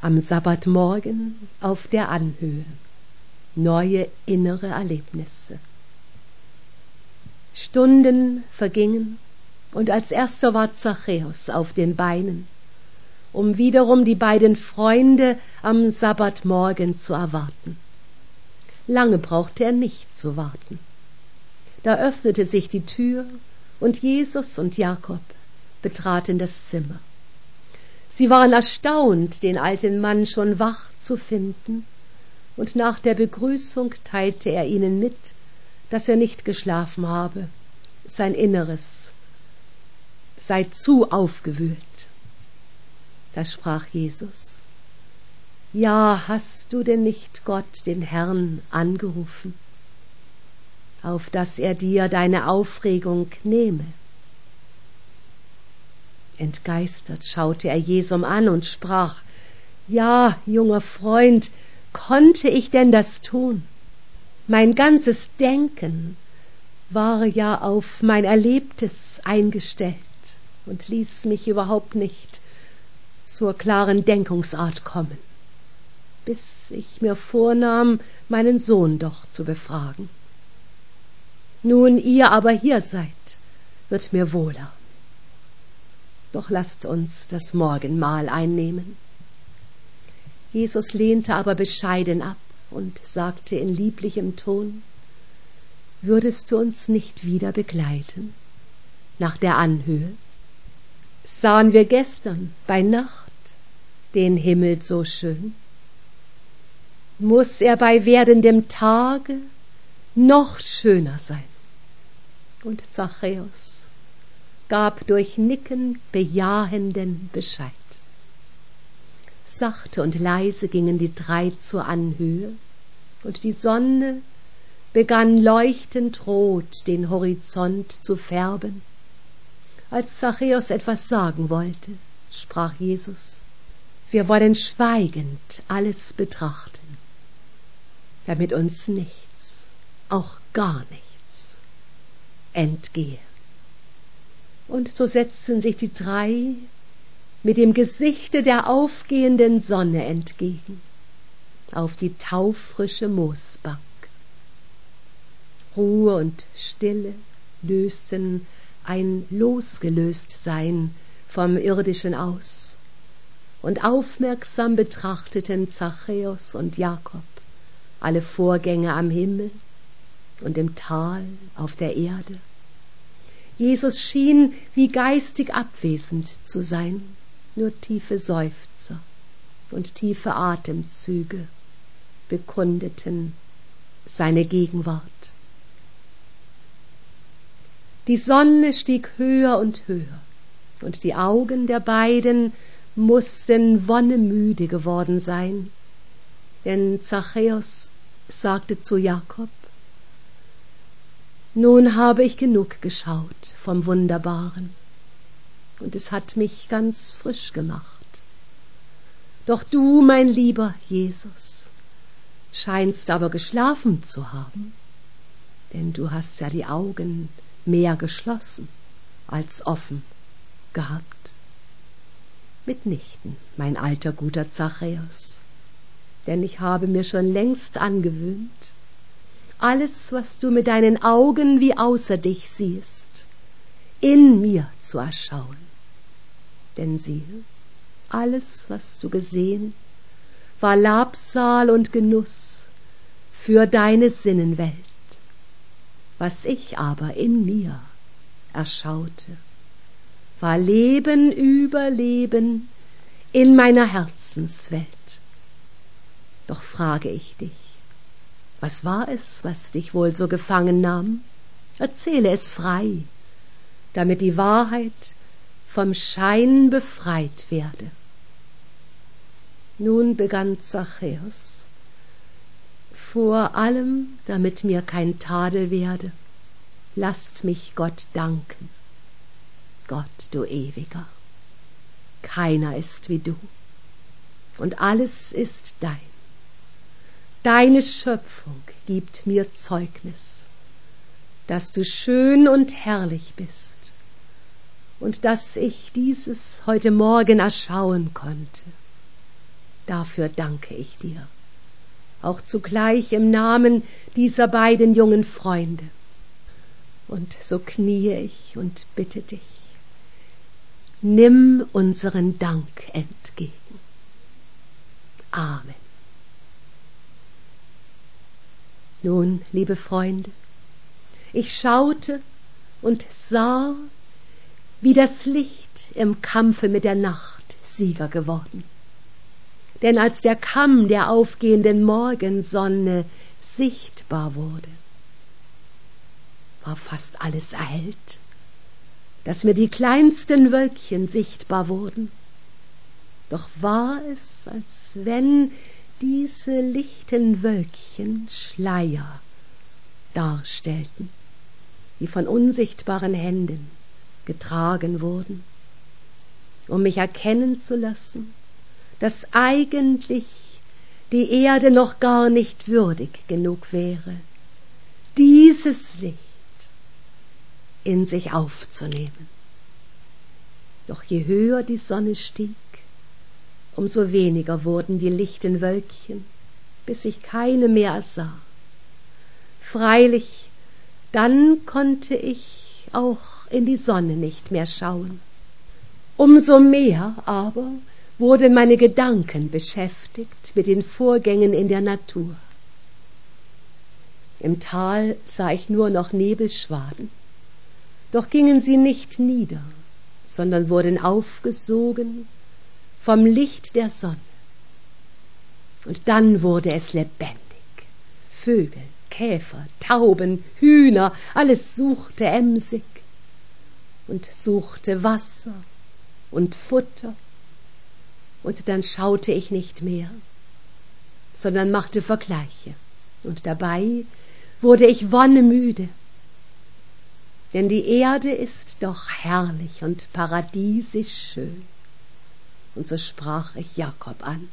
Am Sabbatmorgen auf der Anhöhe. Neue innere Erlebnisse. Stunden vergingen, und als erster war Zachäus auf den Beinen, um wiederum die beiden Freunde am Sabbatmorgen zu erwarten. Lange brauchte er nicht zu warten. Da öffnete sich die Tür, und Jesus und Jakob betraten das Zimmer. Sie waren erstaunt, den alten Mann schon wach zu finden, und nach der Begrüßung teilte er ihnen mit, dass er nicht geschlafen habe. Sein Inneres sei zu aufgewühlt. Da sprach Jesus: Ja, hast du denn nicht Gott, den Herrn, angerufen, auf dass er dir deine Aufregung nehme? Entgeistert schaute er Jesum an und sprach: Ja, junger Freund, konnte ich denn das tun? Mein ganzes Denken war ja auf mein Erlebtes eingestellt und ließ mich überhaupt nicht zur klaren Denkungsart kommen, bis ich mir vornahm, meinen Sohn doch zu befragen. Nun ihr aber hier seid, wird mir wohler. Doch lasst uns das Morgenmahl einnehmen. Jesus lehnte aber bescheiden ab und sagte in lieblichem Ton: Würdest du uns nicht wieder begleiten nach der Anhöhe? Sahen wir gestern bei Nacht den Himmel so schön? Muß er bei werdendem Tage noch schöner sein? Und Zachäus gab durch Nicken bejahenden Bescheid. Sachte und leise gingen die drei zur Anhöhe, und die Sonne begann leuchtend rot den Horizont zu färben. Als Zachäus etwas sagen wollte, sprach Jesus: Wir wollen schweigend alles betrachten, damit uns nichts, auch gar nichts, entgehe. Und so setzten sich die drei mit dem Gesichte der aufgehenden Sonne entgegen auf die taufrische Moosbank. Ruhe und Stille lösten ein Losgelöstsein vom Irdischen aus, und aufmerksam betrachteten Zachäus und Jakob alle Vorgänge am Himmel und im Tal auf der Erde. Jesus schien wie geistig abwesend zu sein, nur tiefe Seufzer und tiefe Atemzüge bekundeten seine Gegenwart. Die Sonne stieg höher und höher, und die Augen der beiden mussten wonnemüde geworden sein, denn Zachäus sagte zu Jakob: Nun habe ich genug geschaut vom Wunderbaren, und es hat mich ganz frisch gemacht. Doch du, mein lieber Jesus, scheinst aber geschlafen zu haben, denn du hast ja die Augen mehr geschlossen als offen gehabt. Mitnichten, mein alter guter Zachäus, denn ich habe mir schon längst angewöhnt, alles, was du mit deinen Augen wie außer dich siehst, in mir zu erschauen. Denn siehe, alles, was du gesehen, war Labsal und Genuss für deine Sinnenwelt. Was ich aber in mir erschaute, war Leben über Leben in meiner Herzenswelt. Doch frage ich dich, was war es, was dich wohl so gefangen nahm? Erzähle es frei, damit die Wahrheit vom Schein befreit werde. Nun begann Zachäus: Vor allem, damit mir kein Tadel werde, lasst mich Gott danken. Gott, du Ewiger, keiner ist wie du, und alles ist dein. Deine Schöpfung gibt mir Zeugnis, dass du schön und herrlich bist und dass ich dieses heute Morgen erschauen konnte. dafür danke ich dir, auch zugleich im Namen dieser beiden jungen Freunde. Und so kniee ich und bitte dich, nimm unseren Dank entgegen. Amen. Nun, liebe Freunde, ich schaute und sah, wie das Licht im Kampfe mit der Nacht Sieger geworden. Denn als der Kamm der aufgehenden Morgensonne sichtbar wurde, war fast alles erhellt, dass mir die kleinsten Wölkchen sichtbar wurden. Doch war es, als wenn diese lichten Wölkchen Schleier darstellten, die von unsichtbaren Händen getragen wurden, um mich erkennen zu lassen, dass eigentlich die Erde noch gar nicht würdig genug wäre, dieses Licht in sich aufzunehmen. Doch je höher die Sonne stieg, umso weniger wurden die lichten Wölkchen, bis ich keine mehr ersah. Freilich, dann konnte ich auch in die Sonne nicht mehr schauen. Umso mehr aber wurden meine Gedanken beschäftigt mit den Vorgängen in der Natur. Im Tal sah ich nur noch Nebelschwaden, doch gingen sie nicht nieder, sondern wurden aufgesogen vom Licht der Sonne. Und dann wurde es lebendig. Vögel, Käfer, Tauben, Hühner, alles suchte emsig und suchte Wasser und Futter. Und dann schaute ich nicht mehr, sondern machte Vergleiche. Und dabei wurde ich wonnemüde. Denn die Erde ist doch herrlich und paradiesisch schön. Und so sprach ich Jakob an.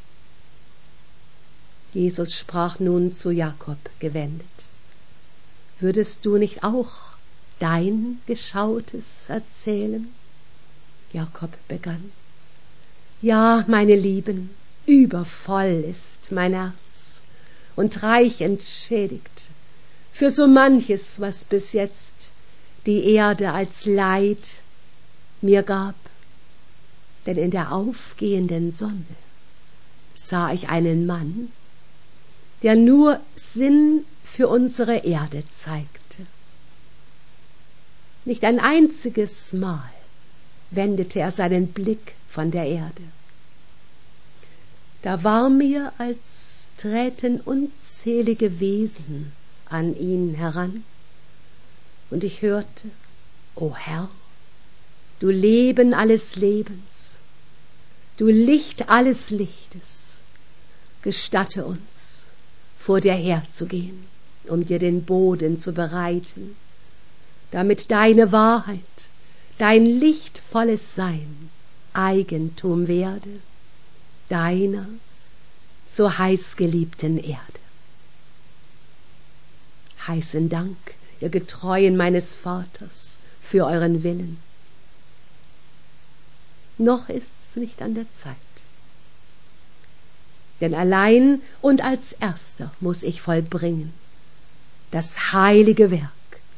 Jesus sprach nun zu Jakob gewendet: Würdest du nicht auch dein Geschautes erzählen? Jakob begann: Ja, meine Lieben, übervoll ist mein Herz und reich entschädigt für so manches, was bis jetzt die Erde als Leid mir gab. Denn in der aufgehenden Sonne sah ich einen Mann, der nur Sinn für unsere Erde zeigte. Nicht ein einziges Mal wendete er seinen Blick von der Erde. Da war mir, als träten unzählige Wesen an ihn heran, und ich hörte: O Herr, du Leben alles Lebens, du Licht alles Lichtes, gestatte uns, vor dir herzugehen, um dir den Boden zu bereiten, damit deine Wahrheit, dein lichtvolles Sein Eigentum werde, deiner so heißgeliebten Erde. Heißen Dank, ihr Getreuen meines Vaters, für euren Willen. Noch ist's nicht an der Zeit. Denn allein und als Erster muss ich vollbringen das heilige Werk.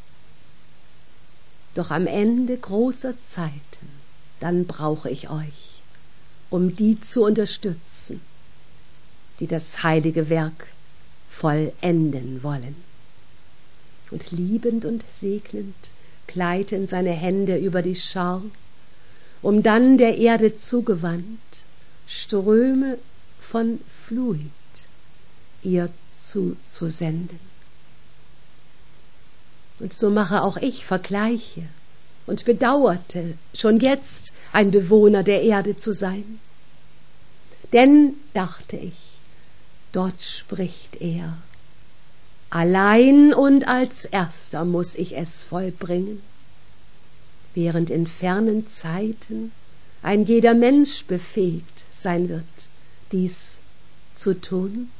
Doch am Ende großer Zeiten, dann brauche ich euch, um die zu unterstützen, die das heilige Werk vollenden wollen. Und liebend und segnend gleiten seine Hände über die Schar, um dann der Erde zugewandt Ströme von Fluid ihr zuzusenden. Und so mache auch ich Vergleiche und bedauerte, schon jetzt ein Bewohner der Erde zu sein. Denn, dachte ich, dort spricht er: Allein und als Erster muss ich es vollbringen, während in fernen Zeiten ein jeder Mensch befähigt sein wird, dies zu tun.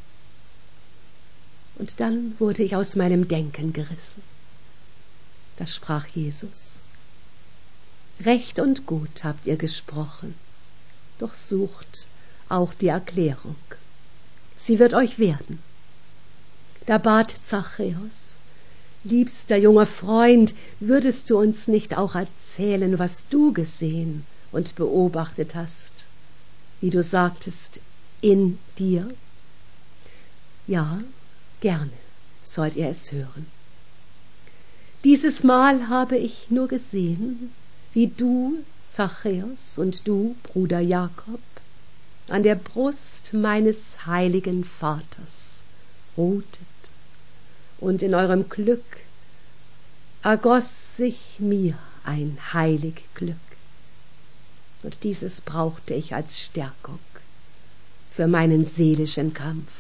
Und dann wurde ich aus meinem Denken gerissen. Da sprach Jesus: Recht und gut habt ihr gesprochen, doch sucht auch die Erklärung. Sie wird euch werden. Da bat Zachäus: Liebster junger Freund, würdest du uns nicht auch erzählen, was du gesehen und beobachtet hast, wie du sagtest, in dir? Ja, gerne sollt ihr es hören. Dieses Mal habe ich nur gesehen, wie du, Zachäus, und du, Bruder Jakob, an der Brust meines heiligen Vaters ruhtet, und in eurem Glück ergoss sich mir ein heilig Glück, und dieses brauchte ich als Stärkung für meinen seelischen Kampf.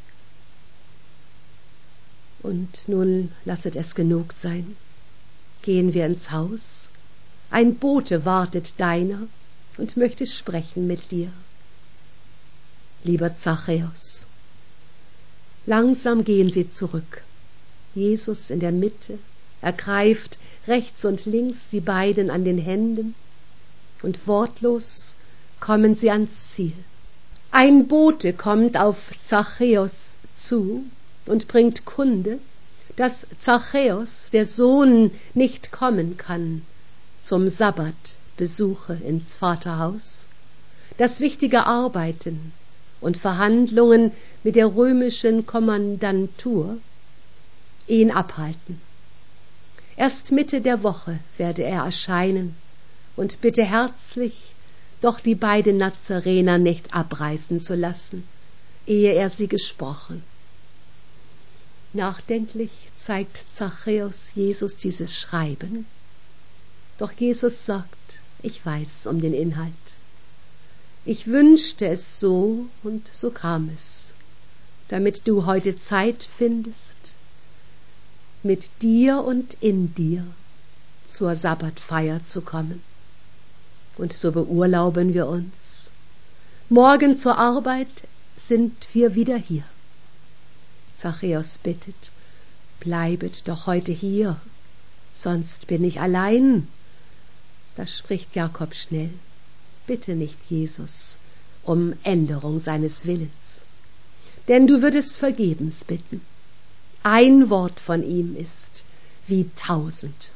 Und nun lasset es genug sein. Gehen wir ins Haus. Ein Bote wartet deiner und möchte sprechen mit dir. Lieber Zachäus, langsam gehen sie zurück. Jesus in der Mitte, ergreift rechts und links die beiden an den Händen, und wortlos kommen sie ans Ziel. Ein Bote kommt auf Zachäus zu und bringt Kunde, dass Zachäus, der Sohn, nicht kommen kann zum Sabbatbesuche ins Vaterhaus, dass wichtige Arbeiten und Verhandlungen mit der römischen Kommandantur ihn abhalten. Erst Mitte der Woche werde er erscheinen und bitte herzlich, doch die beiden Nazarener nicht abreisen zu lassen, ehe er sie gesprochen. Nachdenklich zeigt Zachäus Jesus dieses Schreiben, doch Jesus sagt: Ich weiß um den Inhalt. Ich wünschte es so, und so kam es, damit du heute Zeit findest, mit dir und in dir zur Sabbatfeier zu kommen. Und so beurlauben wir uns. Morgen zur Arbeit sind wir wieder hier. Zachäus bittet: Bleibet doch heute hier, sonst bin ich allein. Da spricht Jakob schnell: Bitte nicht, Jesus, um Änderung seines Willens, denn du würdest vergebens bitten. Ein Wort von ihm ist wie 1000.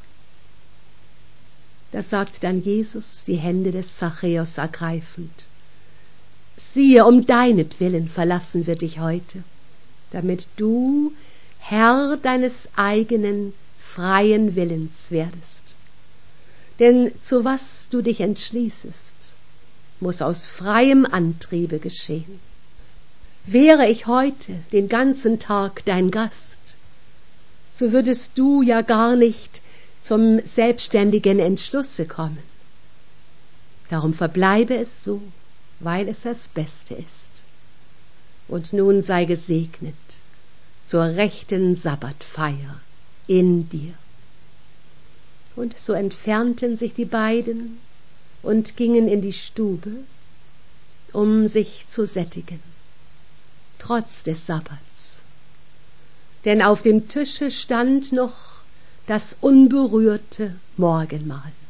Da sagt dann Jesus, die Hände des Zachäus ergreifend: Siehe, um deinetwillen verlassen wir dich heute, damit du Herr deines eigenen freien Willens werdest. Denn zu was du dich entschließest, muss aus freiem Antriebe geschehen. Wäre ich heute den ganzen Tag dein Gast, so würdest du ja gar nicht zum selbstständigen Entschlusse kommen. Darum verbleibe es so, weil es das Beste ist. Und nun sei gesegnet zur rechten Sabbatfeier in dir. Und so entfernten sich die beiden und gingen in die Stube, um sich zu sättigen, trotz des Sabbats. Denn auf dem Tische stand noch das unberührte Morgenmahl.